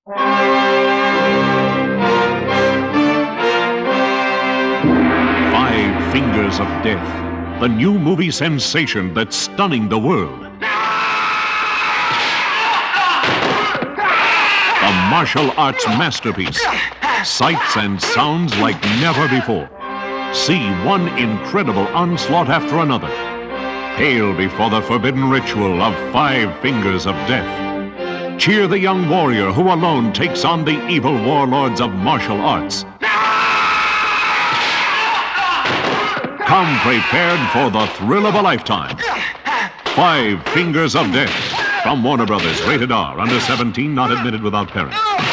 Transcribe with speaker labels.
Speaker 1: Five Fingers of Death, the new movie sensation that's stunning the world. A martial arts masterpiece. Sights and sounds like never before. See one incredible onslaught after another. Hail before the forbidden ritual of Five Fingers of Death. Cheer the young warrior who alone takes on the evil warlords of martial arts. Come prepared for the thrill of a lifetime. Five Fingers of Death. From Warner Brothers, rated R, under 17, not admitted without parent.